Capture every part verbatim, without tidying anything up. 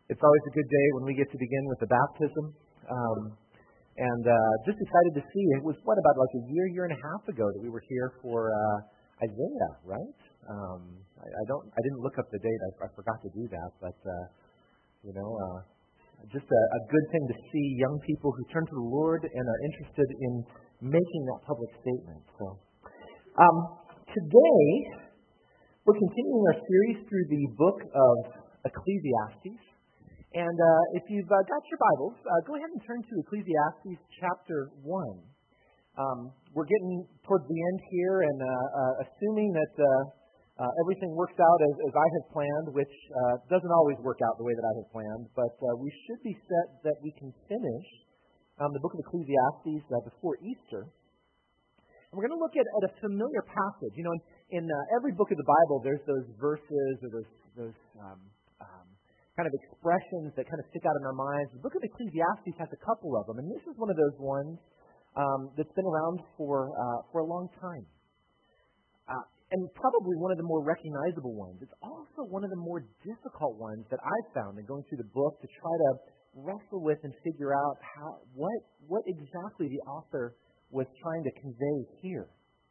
It's always a good day when we get to begin with the baptism. Um, and uh, just excited to see, it was, what, about like a year, year and a half ago that we were here for uh, Isaiah, right? Um, I, I don't, I didn't look up the date. I, I forgot to do that. But, uh, you know, uh, just a, a good thing to see young people who turn to the Lord and are interested in making that public statement. So um, today, we're continuing our series through the book of Ecclesiastes. And uh, if you've uh, got your Bibles, uh, go ahead and turn to Ecclesiastes chapter one. Um, we're getting towards the end here, and uh, uh, assuming that uh, uh, everything works out as, as I have planned, which uh, doesn't always work out the way that I have planned, but uh, we should be set that we can finish um, the book of Ecclesiastes uh, before Easter. And we're going to look at, at a familiar passage. You know, in, in uh, every book of the Bible, there's those verses or those those um, um, kind of expressions that kind of stick out in our minds. The book of Ecclesiastes has a couple of them, and this is one of those ones um, that's been around for uh, for a long time, uh, and probably one of the more recognizable ones. It's also one of the more difficult ones that I've found in going through the book to try to wrestle with and figure out how what what exactly the author was trying to convey here.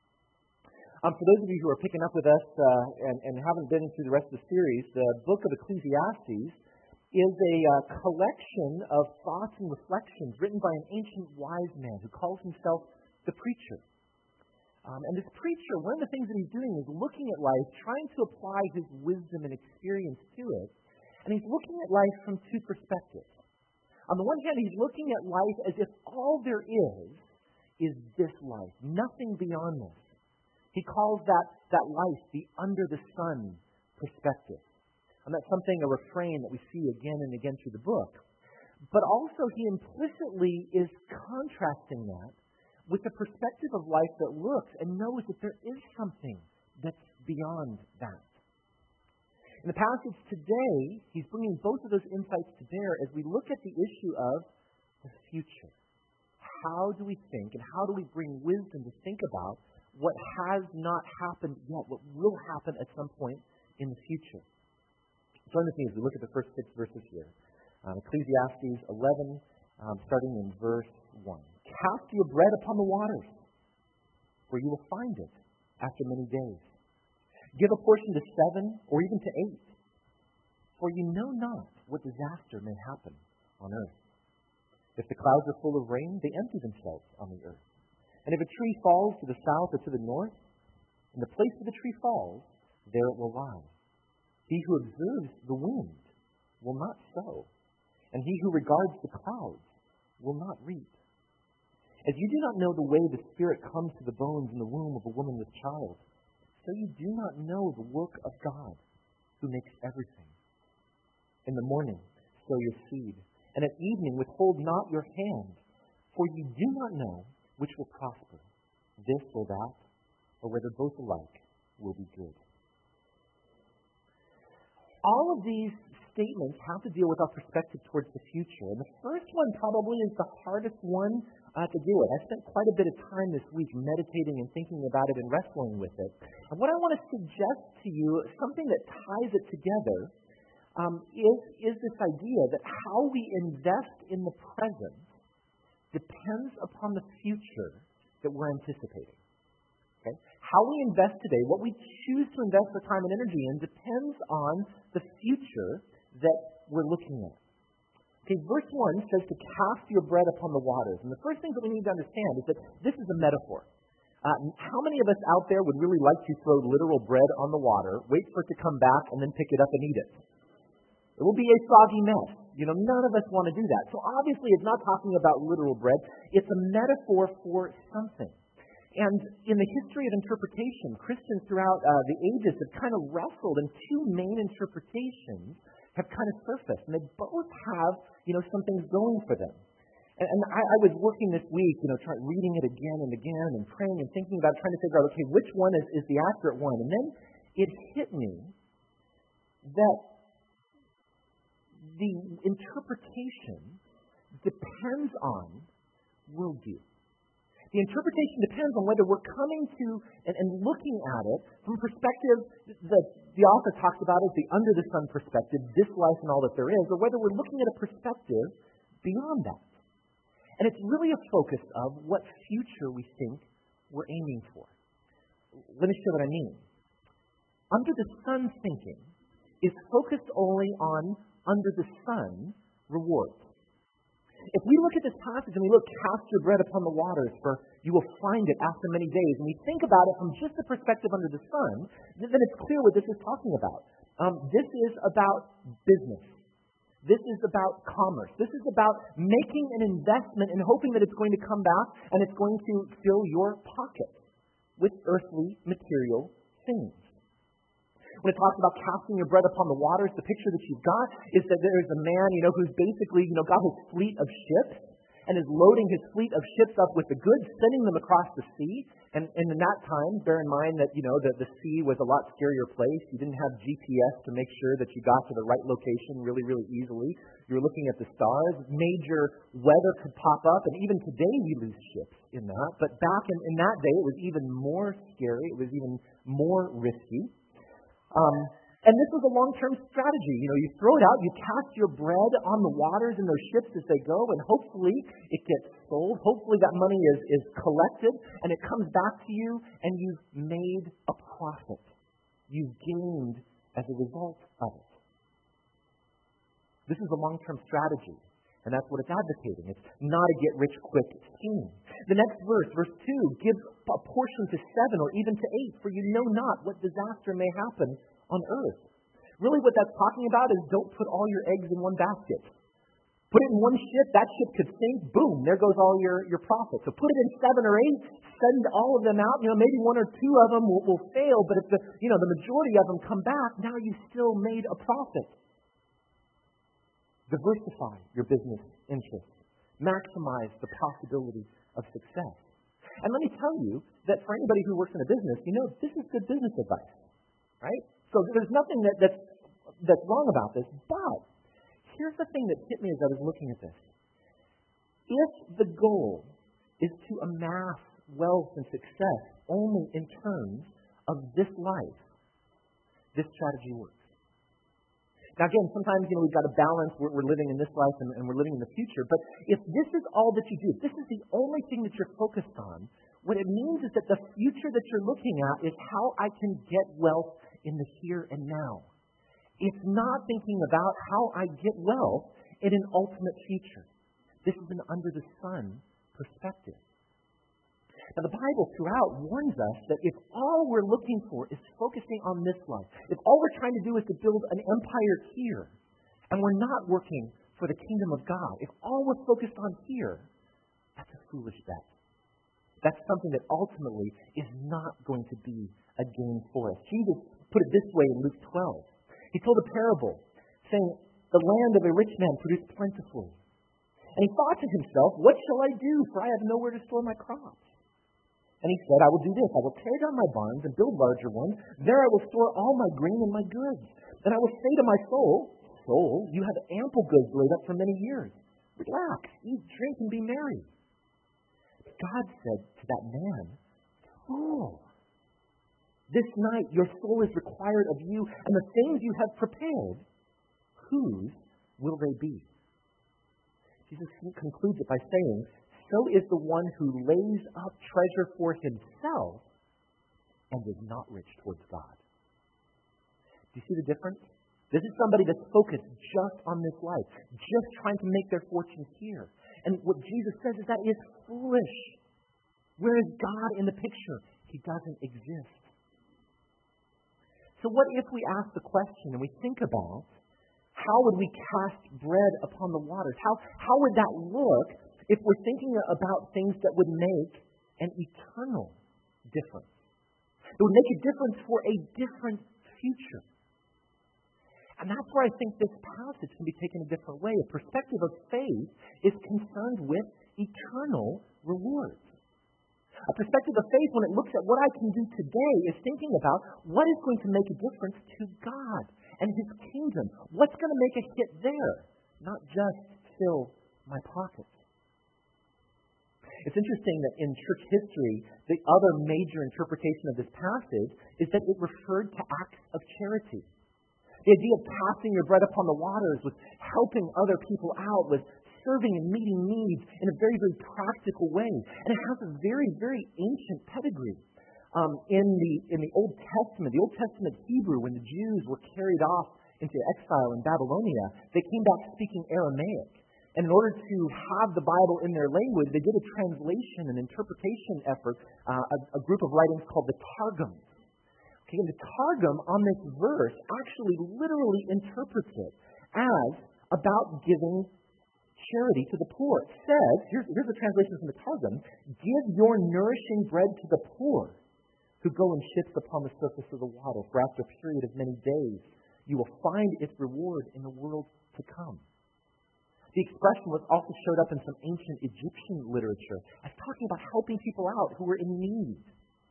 Um, for those of you who are picking up with us uh, and, and haven't been through the rest of the series, the book of Ecclesiastes is a uh, collection of thoughts and reflections written by an ancient wise man who calls himself the preacher. Um, and this preacher, one of the things that he's doing is looking at life, trying to apply his wisdom and experience to it, and he's looking at life from two perspectives. On the one hand, he's looking at life as if all there is is this life, nothing beyond this. He calls that, that life the under-the-sun perspective. And that's something, a refrain that we see again and again through the book. But also he implicitly is contrasting that with the perspective of life that looks and knows that there is something that's beyond that. In the passage today, he's bringing both of those insights to bear as we look at the issue of the future. How do we think and how do we bring wisdom to think about what has not happened yet, what will happen at some point in the future? Join with me as we look at the first six verses here. Um, Ecclesiastes eleven, um, starting in verse one. Cast your bread upon the waters, for you will find it after many days. Give a portion to seven or even to eight, for you know not what disaster may happen on earth. If the clouds are full of rain, they empty themselves on the earth. And if a tree falls to the south or to the north, in the place where the tree falls, there it will lie. He who observes the wind will not sow, and he who regards the clouds will not reap. As you do not know the way the Spirit comes to the bones in the womb of a woman with child, so you do not know the work of God, who makes everything. In the morning sow your seed, and at evening withhold not your hand, for you do not know which will prosper, this or that, or whether both alike will be good. All of these statements have to deal with our perspective towards the future. And the first one probably is the hardest one uh, to deal with. I spent quite a bit of time this week meditating and thinking about it and wrestling with it. And what I want to suggest to you, something that ties it together, um, is, is this idea that how we invest in the present depends upon the future that we're anticipating. Okay? How we invest today, what we choose to invest our time and energy in, depends on the future that we're looking at. Okay, verse one says to cast your bread upon the waters. And the first thing that we need to understand is that this is a metaphor. Uh, how many of us out there would really like to throw literal bread on the water, wait for it to come back, and then pick it up and eat it? It will be a soggy mess. You know, none of us want to do that. So obviously it's not talking about literal bread. It's a metaphor for something. And in the history of interpretation, Christians throughout uh, the ages have kind of wrestled, and two main interpretations have kind of surfaced. And they both have, you know, some things going for them. And, and I, I was working this week, you know, trying, reading it again and again and praying and thinking about it, trying to figure out, okay, which one is, is the accurate one? And then it hit me that the interpretation depends on worldview. The interpretation depends on whether we're coming to and, and looking at it from a perspective that the author talks about as the under-the-sun perspective, this life and all that there is, or whether we're looking at a perspective beyond that. And it's really a focus of what future we think we're aiming for. Let me show what I mean. Under-the-sun thinking is focused only on under-the-sun rewards. If we look at this passage and we look, cast your bread upon the waters, for you will find it after many days, and we think about it from just the perspective under the sun, then it's clear what this is talking about. Um, this is about business. This is about commerce. This is about making an investment and hoping that it's going to come back and it's going to fill your pocket with earthly material things. When it talks about casting your bread upon the waters, the picture that you've got is that there is a man, you know, who's basically, you know, got his fleet of ships and is loading his fleet of ships up with the goods, sending them across the sea. And, and in that time, bear in mind that, you know, that the sea was a lot scarier place. You didn't have G P S to make sure that you got to the right location really, really easily. You were looking at the stars. Major weather could pop up, and even today we lose ships in that. But back in, in that day, it was even more scary. It was even more risky. Um, and this was a long-term strategy. You know, you throw it out, you cast your bread on the waters in those ships as they go, and hopefully it gets sold. Hopefully that money is, is collected, and it comes back to you, and you've made a profit. You've gained as a result of it. This is a long-term strategy, and that's what it's advocating. It's not a get-rich-quick scheme. The next verse, verse two, gives a portion to seven or even to eight, for you know not what disaster may happen on earth. Really what that's talking about is don't put all your eggs in one basket. Put it in one ship, that ship could sink, boom, there goes all your, your profit. So put it in seven or eight, send all of them out, you know, maybe one or two of them will, will fail, but if the, you know, the majority of them come back, now you've still made a profit. Diversify your business interests. Maximize the possibility of success. And let me tell you that for anybody who works in a business, you know, this is good business advice, right? So there's nothing that, that's, that's wrong about this, but here's the thing that hit me as I was looking at this. If the goal is to amass wealth and success only in terms of this life, this strategy works. Now again, sometimes, you know, we've got a balance. We're, we're living in this life and, and we're living in the future. But if this is all that you do, if this is the only thing that you're focused on, what it means is that the future that you're looking at is how I can get wealth in the here and now. It's not thinking about how I get wealth in an ultimate future. This is an under-the-sun perspective. Now, the Bible throughout warns us that if all we're looking for is focusing on this life, if all we're trying to do is to build an empire here, and we're not working for the kingdom of God, if all we're focused on here, that's a foolish bet. That's something that ultimately is not going to be a gain for us. Jesus put it this way in Luke twelve. He told a parable saying, the land of a rich man produced plentifully. And he thought to himself, what shall I do, for I have nowhere to store my crops? And he said, I will do this. I will tear down my barns and build larger ones. There I will store all my grain and my goods. And I will say to my soul, soul, you have ample goods laid up for many years. Relax, eat, drink, and be merry. But God said to that man, fool, this night your soul is required of you, and the things you have prepared, whose will they be? Jesus concludes it by saying, so is the one who lays up treasure for himself and is not rich towards God. Do you see the difference? This is somebody that's focused just on this life, just trying to make their fortune here. And what Jesus says is that is foolish. Where is God in the picture? He doesn't exist. So what if we ask the question and we think about how would we cast bread upon the waters? How, how would that look if we're thinking about things that would make an eternal difference? It would make a difference for a different future. And that's where I think this passage can be taken a different way. A perspective of faith is concerned with eternal rewards. A perspective of faith, when it looks at what I can do today, is thinking about what is going to make a difference to God and His kingdom. What's going to make a hit there, not just fill my pockets. It's interesting that in church history, the other major interpretation of this passage is that it referred to acts of charity. The idea of casting your bread upon the waters was helping other people out, was serving and meeting needs in a very, very practical way. And it has a very, very ancient pedigree. Um, in the in the Old Testament, the Old Testament Hebrew, when the Jews were carried off into exile in Babylonia, they came back speaking Aramaic. And in order to have the Bible in their language, they did a translation and interpretation effort, uh, a, a group of writings called the Targums. Okay, and the Targum on this verse actually literally interprets it as about giving charity to the poor. It says, here's, here's the translation from the Targum, give your nourishing bread to the poor who go in ships upon the surface of the water, for after a period of many days you will find its reward in the world to come. The expression was also showed up in some ancient Egyptian literature as talking about helping people out who were in need.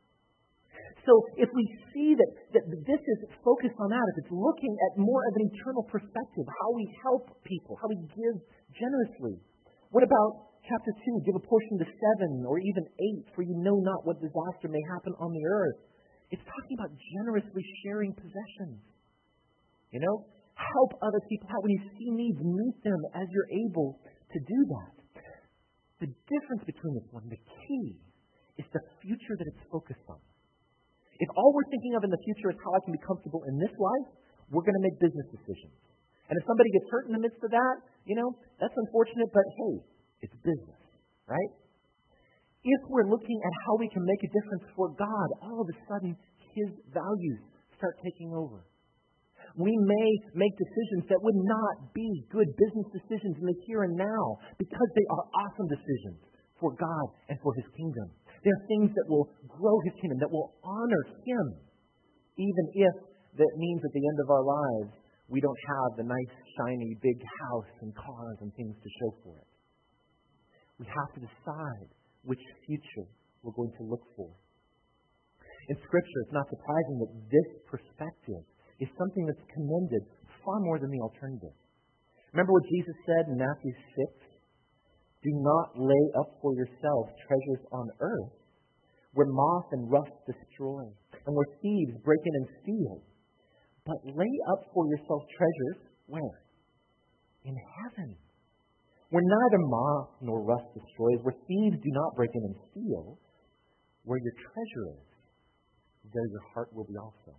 So if we see that, that this is focused on that, if it's looking at more of an eternal perspective, how we help people, how we give generously. What about chapter two, give a portion to seven or even eight, for you know not what disaster may happen on the earth. It's talking about generously sharing possessions. You know? Help other people out. When you see needs, meet them as you're able to do that. The difference between this one, the key, is the future that it's focused on. If all we're thinking of in the future is how I can be comfortable in this life, we're going to make business decisions. And if somebody gets hurt in the midst of that, you know, that's unfortunate, but hey, it's business, right? If we're looking at how we can make a difference for God, all of a sudden, His values start taking over. We may make decisions that would not be good business decisions in the here and now because they are awesome decisions for God and for His kingdom. They are things that will grow His kingdom, that will honor Him, even if that means at the end of our lives we don't have the nice, shiny, big house and cars and things to show for it. We have to decide which future we're going to look for. In Scripture, it's not surprising that this perspective is something that's commended far more than the alternative. Remember what Jesus said in Matthew six? Do not lay up for yourselves treasures on earth where moth and rust destroy and where thieves break in and steal. But lay up for yourselves treasures where? In heaven. Where neither moth nor rust destroys, where thieves do not break in and steal, where your treasure is, there your heart will be also.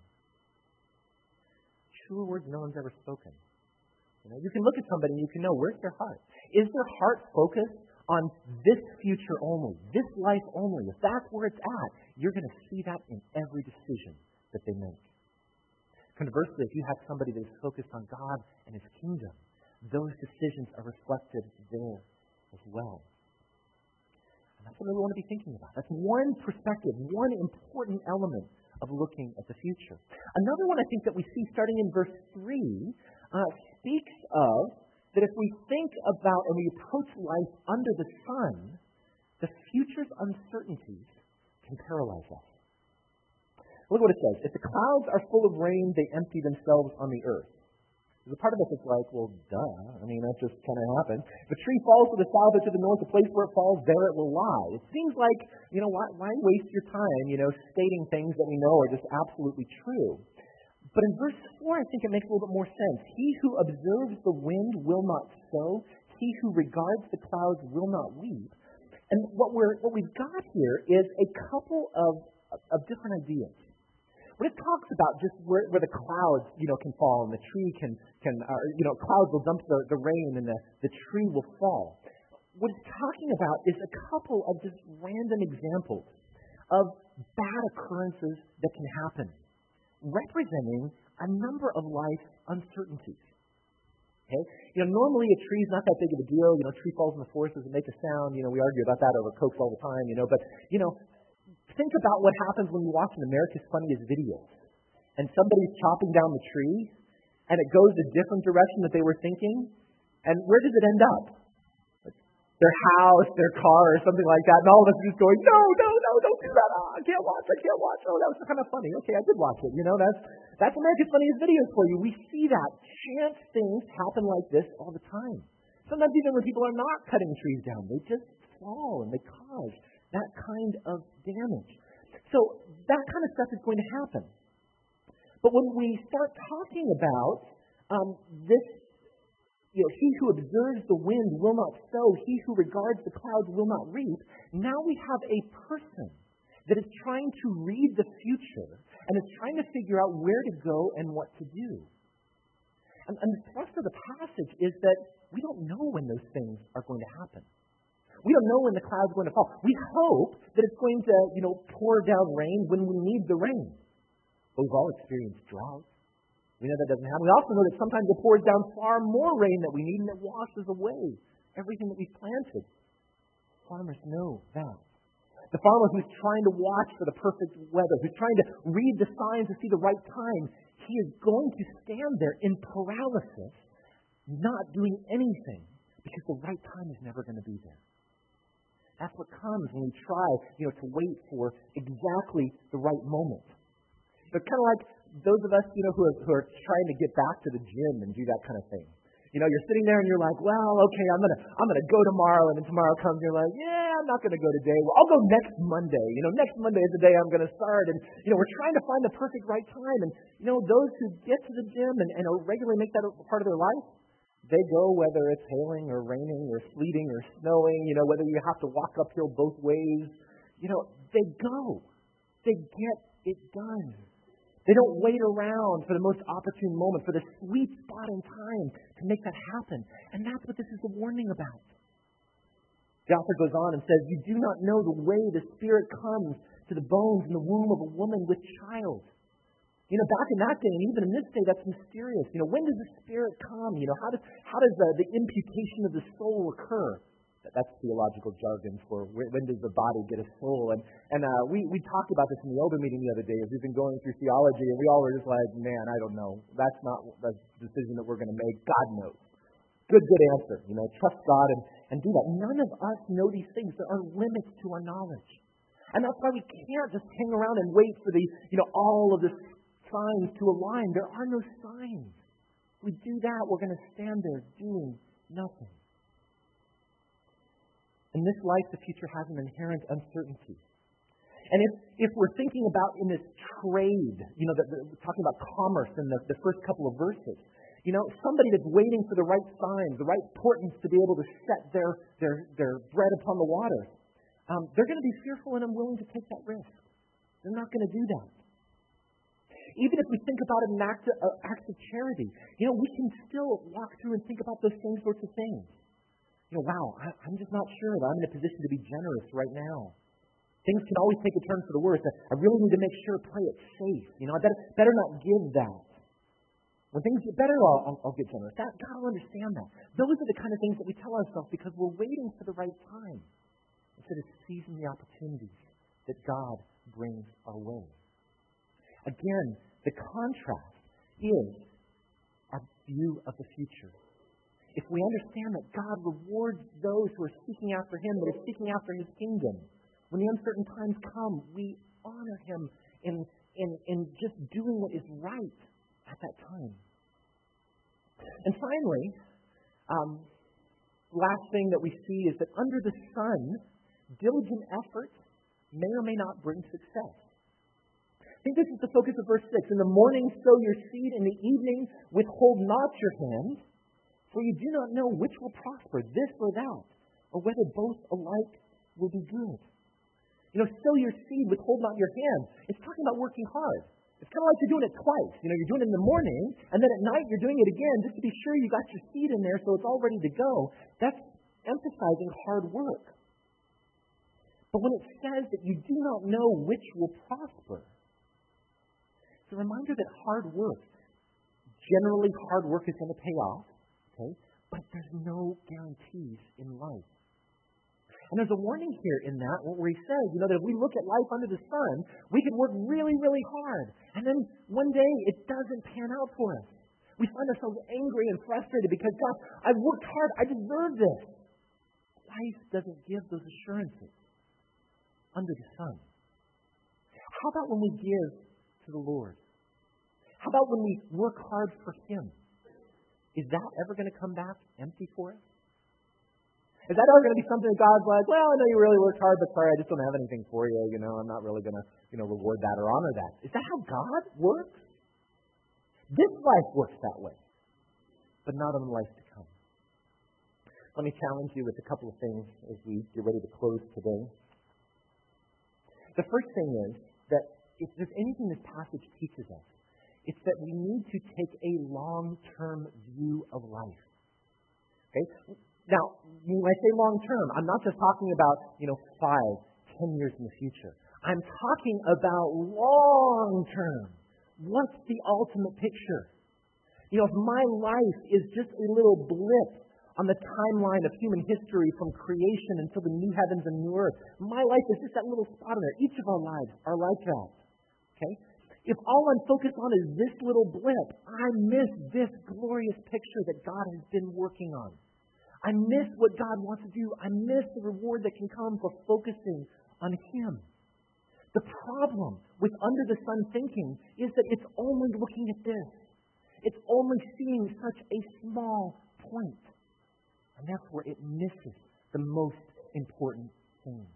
Truer words no one's ever spoken. You know, you can look at somebody and you can know, where's their heart? Is their heart focused on this future only, this life only? If that's where it's at, you're going to see that in every decision that they make. Conversely, if you have somebody that is focused on God and His kingdom, those decisions are reflected there as well. And that's what we want to be thinking about. That's one perspective, one important element of looking at the future. Another one I think that we see starting in verse three uh, speaks of that if we think about and we approach life under the sun, the future's uncertainties can paralyze us. Look what it says. If the clouds are full of rain, they empty themselves on the earth. There's a part of us that's like, well, duh. I mean, that just kind of happened. If a tree falls to the south or to the north, the place where it falls, there it will lie. It seems like, you know, why, why waste your time, you know, stating things that we know are just absolutely true. But in verse four, I think it makes a little bit more sense. He who observes the wind will not sow. He who regards the clouds will not weep. And what we're what we've got here is a couple of, of different ideas. When it talks about just where, where the clouds, you know, can fall and the tree can, can uh, you know, clouds will dump the, the rain and the, the tree will fall. What it's talking about is a couple of just random examples of bad occurrences that can happen, representing a number of life uncertainties. Okay? You know, normally a tree is not that big of a deal. You know, a tree falls in the forest, doesn't make a sound. You know, we argue about that over Cokes all the time, you know, but, you know, think about what happens when you watch an America's Funniest Videos and somebody's chopping down the tree and it goes a different direction that they were thinking. And where does it end up? Their house, their car, or something like that. And all of us are just going, no, no, no, don't do that. Oh, I can't watch, I can't watch. Oh, that was kind of funny. Okay, I did watch it. You know, that's that's America's Funniest Videos for you. We see that. Chance things happen like this all the time. Sometimes even when people are not cutting trees down, they just fall and they cause that kind of damage. So that kind of stuff is going to happen. But when we start talking about um, this, you know, he who observes the wind will not sow, he who regards the clouds will not reap, now we have a person that is trying to read the future and is trying to figure out where to go and what to do. And, and the thrust of the passage is that we don't know when those things are going to happen. We don't know when the cloud's going to fall. We hope that it's going to, you know, pour down rain when we need the rain. But we've all experienced drought. We know that doesn't happen. We also know that sometimes it pours down far more rain than we need and it washes away everything that we've planted. Farmers know that. The farmer who's trying to watch for the perfect weather, who's trying to read the signs to see the right time, he is going to stand there in paralysis, not doing anything, because the right time is never going to be there. That's what comes when we try, you know, to wait for exactly the right moment. But kind of like those of us, you know, who are, who are trying to get back to the gym and do that kind of thing. You know, you're sitting there and you're like, well, okay, I'm gonna I'm gonna go tomorrow, and then tomorrow comes, and you're like, yeah, I'm not gonna go today. Well, I'll go next Monday. You know, next Monday is the day I'm gonna start, and you know, we're trying to find the perfect right time. And you know, those who get to the gym and, and regularly make that a part of their life, they go whether it's hailing or raining or sleeting or snowing. You know, whether you have to walk uphill both ways. You know, they go. They get it done. They don't wait around for the most opportune moment, for the sweet spot in time to make that happen. And that's what this is a warning about. The author goes on and says, you do not know the way the Spirit comes to the bones in the womb of a woman with child. You know, back in that day, and even in this day, that's mysterious. You know, when does the Spirit come? You know, how does how does the, the imputation of the soul occur? That's theological jargon for when does the body get a soul. And and uh, we, we talked about this in the elder meeting the other day as we've been going through theology, and we all were just like, man, I don't know. That's not the decision that we're going to make. God knows. Good, good answer. You know, trust God and, and do that. None of us know these things. There are limits to our knowledge. And that's why we can't just hang around and wait for the, you know, all of the signs to align. There are no signs. If we do that, we're going to stand there doing nothing. In this life, the future has an inherent uncertainty. And if, if we're thinking about in this trade, you know, the, the, talking about commerce in the, the first couple of verses, you know, somebody that's waiting for the right signs, the right portents to be able to set their, their, their bread upon the water, um, they're going to be fearful and unwilling to take that risk. They're not going to do that. Even if we think about it in acts of, uh, acts of charity, you know, we can still walk through and think about those same sorts of things. You know, wow, I, I'm just not sure that I'm in a position to be generous right now. Things can always take a turn for the worse. I really need to make sure, play it safe. You know, I better, better not give that. When things get better, I'll, I'll, I'll get generous. That, God will understand that. Those are the kind of things that we tell ourselves because we're waiting for the right time instead of seizing the opportunities that God brings our way. Again, the contrast is our view of the future. If we understand that God rewards those who are seeking after Him, that are seeking after His kingdom, when the uncertain times come, we honor Him in, in, in just doing what is right at that time. And finally, um, last thing that we see is that under the sun, diligent effort may or may not bring success. I think this is the focus of verse six. In the morning sow your seed, in the evening withhold not your hand, for you do not know which will prosper, this or that, or whether both alike will be good. You know, sow your seed, withhold not your hand. It's talking about working hard. It's kind of like you're doing it twice. You know, you're doing it in the morning, and then at night you're doing it again just to be sure you got your seed in there so it's all ready to go. That's emphasizing hard work. But when it says that you do not know which will prosper, it's a reminder that hard work, generally hard work is going to pay off. Okay? But there's no guarantees in life. And there's a warning here in that where he says, you know, that if we look at life under the sun, we can work really, really hard. And then one day it doesn't pan out for us. We find ourselves angry and frustrated because, God, I've worked hard. I deserve this. Life doesn't give those assurances under the sun. How about when we give to the Lord? How about when we work hard for Him? Is that ever going to come back empty for us? Is that ever going to be something that God's like, well, I know you really worked hard, but sorry, I just don't have anything for you. You know, I'm not really going to, you know, reward that or honor that. Is that how God works? This life works that way, but not in the life to come. Let me challenge you with a couple of things as we get ready to close today. The first thing is that if there's anything this passage teaches us, it's that we need to take a long-term view of life. Okay? Now, when I say long-term, I'm not just talking about, you know, five, ten years in the future. I'm talking about long-term. What's the ultimate picture? You know, if my life is just a little blip on the timeline of human history from creation until the new heavens and new earth, my life is just that little spot in there. Each of our lives are like that. Okay? If all I'm focused on is this little blip, I miss this glorious picture that God has been working on. I miss what God wants to do. I miss the reward that can come for focusing on Him. The problem with under-the-sun thinking is that it's only looking at this. It's only seeing such a small point. And that's where it misses the most important things.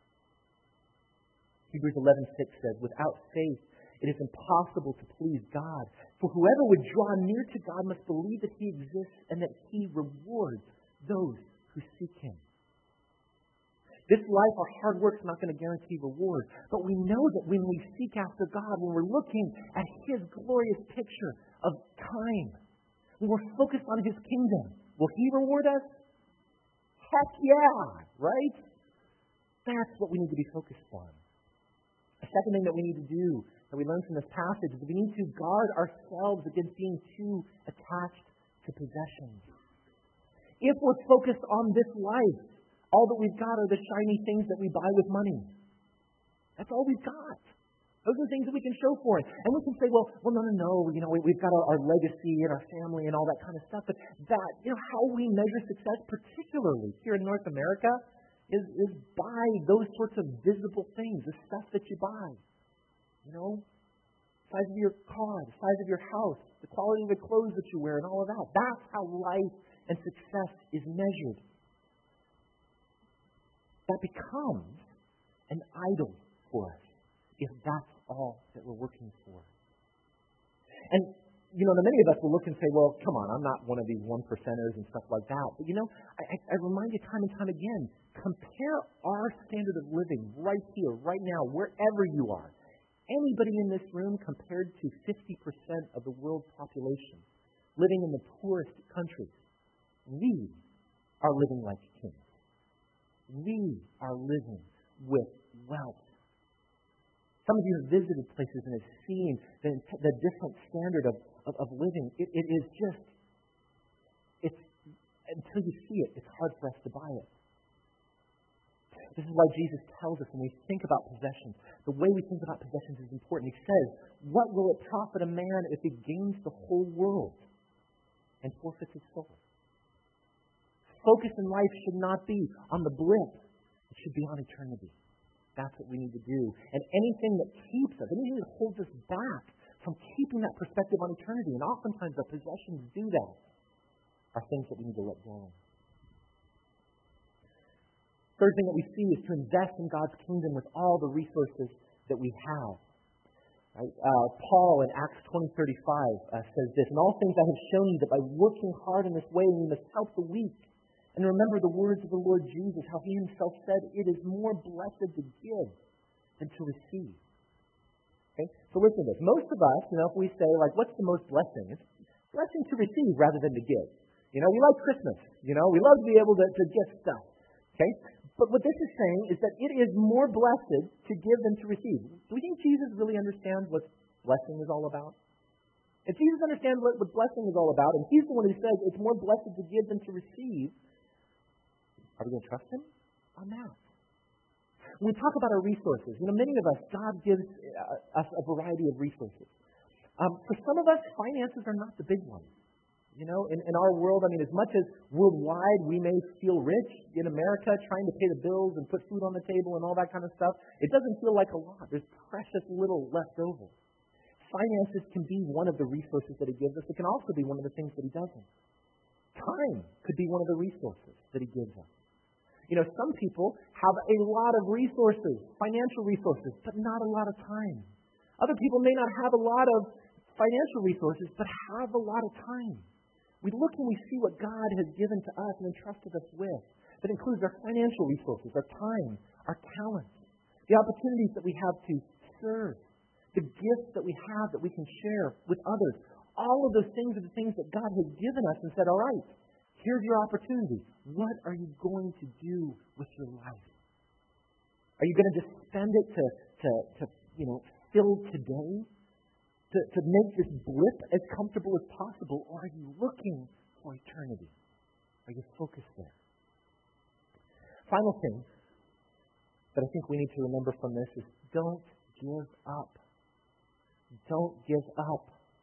Hebrews eleven six says, without faith, it is impossible to please God. For whoever would draw near to God must believe that He exists and that He rewards those who seek Him. This life, our hard work is not going to guarantee reward. But we know that when we seek after God, when we're looking at His glorious picture of time, when we're focused on His kingdom, will He reward us? Heck yeah, right? That's what we need to be focused on. The second thing that we need to do, that we learn from this passage, is that we need to guard ourselves against being too attached to possessions. If we're focused on this life, all that we've got are the shiny things that we buy with money. That's all we've got. Those are the things that we can show for it. And we can say, well, well, no, no, no, you know, we, we've got our, our legacy and our family and all that kind of stuff. But that, you know, how we measure success, particularly here in North America, is, is by those sorts of visible things, the stuff that you buy. You know, the size of your car, the size of your house, the quality of the clothes that you wear, and all of that. That's how life and success is measured. That becomes an idol for us if that's all that we're working for. And, you know, many of us will look and say, well, come on, I'm not one of these one percenters and stuff like that. But, you know, I, I remind you time and time again, compare our standard of living right here, right now, wherever you are. Anybody in this room compared to fifty percent of the world's population living in the poorest countries. We are living like kings. We are living with wealth. Some of you have visited places and have seen the, the different standard of, of, of living. It, it is just, it's until you see it, it's hard for us to buy it. This is why Jesus tells us when we think about possessions, the way we think about possessions is important. He says, what will it profit a man if he gains the whole world and forfeits his soul? Focus in life should not be on the blip. It should be on eternity. That's what we need to do. And anything that keeps us, anything that holds us back from keeping that perspective on eternity, and oftentimes our possessions do that, are things that we need to let go of. Third thing that we see is to invest in God's kingdom with all the resources that we have. Right? Uh, Paul in Acts twenty thirty-five uh, says this, in all things I have shown you that by working hard in this way, we must help the weak. And remember the words of the Lord Jesus, how He Himself said, it is more blessed to give than to receive. Okay? So listen to this. Most of us, you know, if we say, like, what's the most blessing? It's blessing to receive rather than to give. You know, we like Christmas. You know, we love to be able to, to get stuff. Okay? But what this is saying is that it is more blessed to give than to receive. Do we think Jesus really understands what blessing is all about? If Jesus understands what, what blessing is all about, and He's the one who says it's more blessed to give than to receive, are we going to trust Him on that? When we talk about our resources, you know, many of us, God gives uh, us a variety of resources. Um, for some of us, finances are not the big one. You know, in, in our world, I mean, as much as worldwide we may feel rich in America trying to pay the bills and put food on the table and all that kind of stuff, it doesn't feel like a lot. There's precious little left over. Finances can be one of the resources that He gives us. It can also be one of the things that He doesn't. Time could be one of the resources that He gives us. You know, some people have a lot of resources, financial resources, but not a lot of time. Other people may not have a lot of financial resources, but have a lot of time. We look and we see what God has given to us and entrusted us with. That includes our financial resources, our time, our talents, the opportunities that we have to serve, the gifts that we have that we can share with others. All of those things are the things that God has given us and said, all right, here's your opportunity. What are you going to do with your life? Are you going to just spend it to, to, to you know, fill today? To, to make this blip as comfortable as possible? Or are you looking for eternity? Are you focused there? Final thing that I think we need to remember from this is don't give up. Don't give up.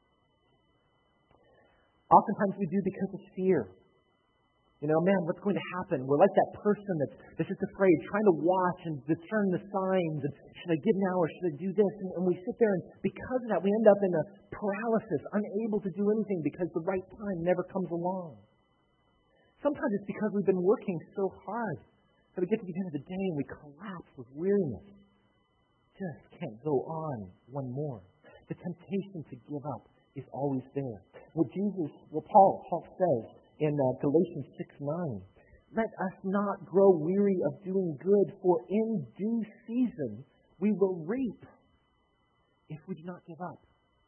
Oftentimes we do because of fear. You know, man, what's going to happen? We're like that person that's, that's just afraid, trying to watch and discern the signs. And should I give now or should I do this? And, and we sit there, and because of that, we end up in a paralysis, unable to do anything because the right time never comes along. Sometimes it's because we've been working so hard that we get to the end of the day and we collapse with weariness. Just can't go on one more. The temptation to give up is always there. What Jesus, what Paul, Paul says in uh, Galatians six nine, let us not grow weary of doing good, for in due season we will reap if we do not give up.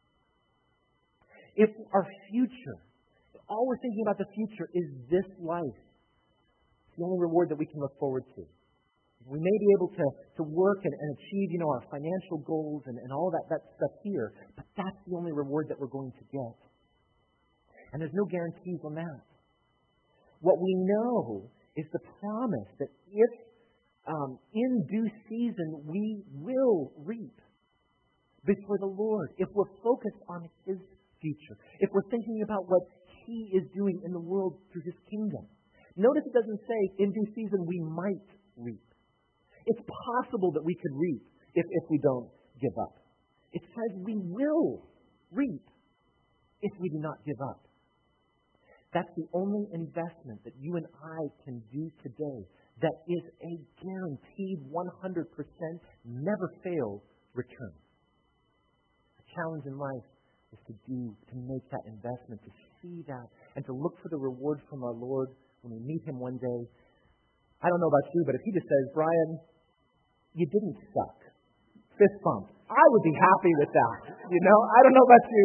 If our future, all we're thinking about the future is this life, it's the only reward that we can look forward to. We may be able to, to work and, and achieve, you know, our financial goals and, and all that, that stuff here, but that's the only reward that we're going to get. And there's no guarantees on that. What we know is the promise that if um, in due season we will reap before the Lord, if we're focused on His future, if we're thinking about what He is doing in the world through His kingdom. Notice it doesn't say in due season we might reap. It's possible that we could reap if, if we don't give up. It says we will reap if we do not give up. That's the only investment that you and I can do today that is a guaranteed one hundred percent never fail return. The challenge in life is to do, to make that investment, to see that, and to look for the reward from our Lord when we meet Him one day. I don't know about you, but if He just says, Brian, you didn't suck, fist bump, I would be happy with that. You know, I don't know about you.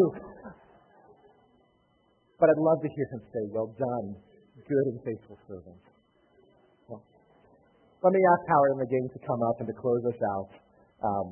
But I'd love to hear Him say, well done, good and faithful servant. Well, let me ask Howard and the gang to come up and to close us out. Um,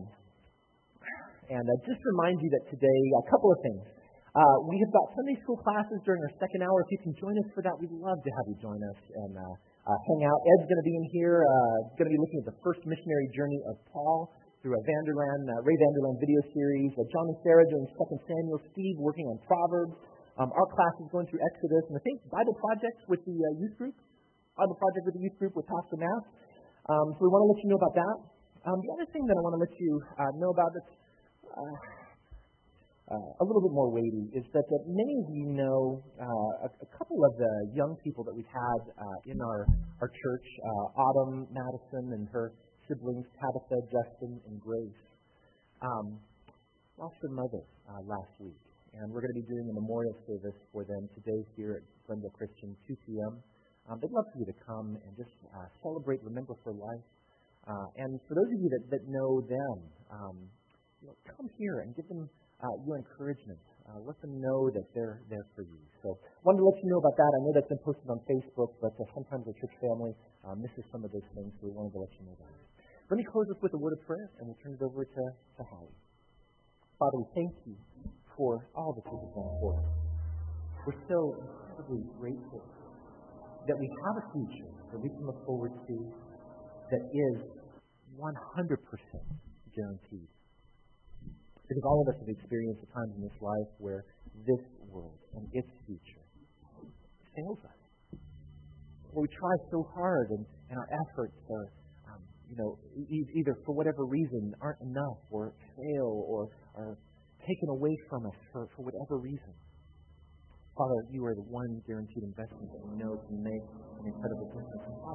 and uh, just remind you that today, a couple of things. Uh, we have got Sunday school classes during our second hour. If you can join us for that, we'd love to have you join us and uh, uh, hang out. Ed's going to be in here, uh, going to be looking at the first missionary journey of Paul through a Vanderland, uh, Ray Vanderland video series. Uh, John and Sarah doing Second Samuel. Steve working on Proverbs. Um, our class is going through Exodus, and I think Bible projects with the uh, youth group, Bible project with the youth group with Pastor Matt. Um, so we want to let you know about that. Um, the other thing that I want to let you uh, know about that's uh, uh, a little bit more weighty is that, that many of you know uh, a, a couple of the young people that we've had uh, in our, our church, uh, Autumn Madison and her siblings, Tabitha, Justin, and Grace, um, lost their mother uh, last week. And we're going to be doing a memorial service for them today here at Glendale Christian, two p.m. Um, they'd love for you to come and just uh, celebrate, remember for life. Uh, and for those of you that, that know them, um, you know, come here and give them uh, your encouragement. Uh, let them know that they're there for you. So I wanted to let you know about that. I know that's been posted on Facebook, but uh, sometimes the church family uh, misses some of those things, so we wanted to let you know that. Let me close this with a word of prayer, and we'll turn it over to, to Holly. Father, we thank you for all that you've done for us. We're so incredibly grateful that we have a future that we can look forward to that is one hundred percent guaranteed. Because all of us have experienced a time in this life where this world and its future fails us. Where we try so hard and, and our efforts are, um, you know, e- either for whatever reason aren't enough or fail or are taken away from us for, for whatever reason. Father, you are the one guaranteed investment that we know can make an incredible difference. And Father,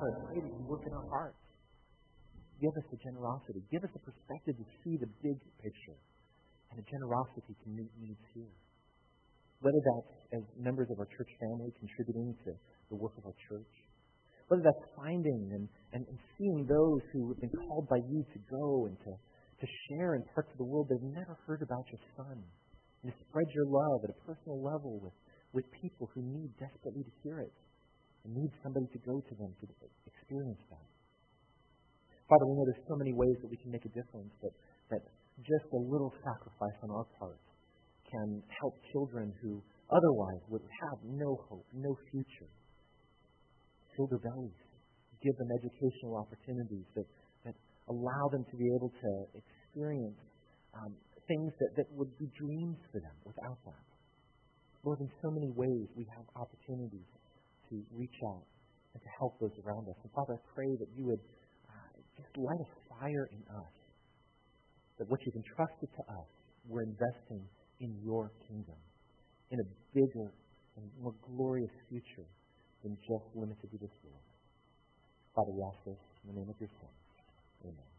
Father, I pray that you work in our hearts. Give us the generosity. Give us the perspective to see the big picture and a generosity to meet needs here. Whether that's as members of our church family contributing to the work of our church, whether that's finding and, and, and seeing those who have been called by you to go and to, to share in parts of the world they've never heard about your Son, and to spread your love at a personal level with, with people who need desperately to hear it and need somebody to go to them to experience that. Father, we know there's so many ways that we can make a difference, that, that just a little sacrifice on our part can help children who otherwise would have no hope, no future. Fill their bellies. Give them educational opportunities that, that allow them to be able to experience um, things that, that would be dreams for them without that. Lord, in so many ways we have opportunities to reach out and to help those around us. And Father, I pray that you would uh, just light a fire in us, that what you've entrusted to us, we're investing in your kingdom, in a bigger and more glorious future than just limited to this world. Father, we ask this in the name of your Son. Amen.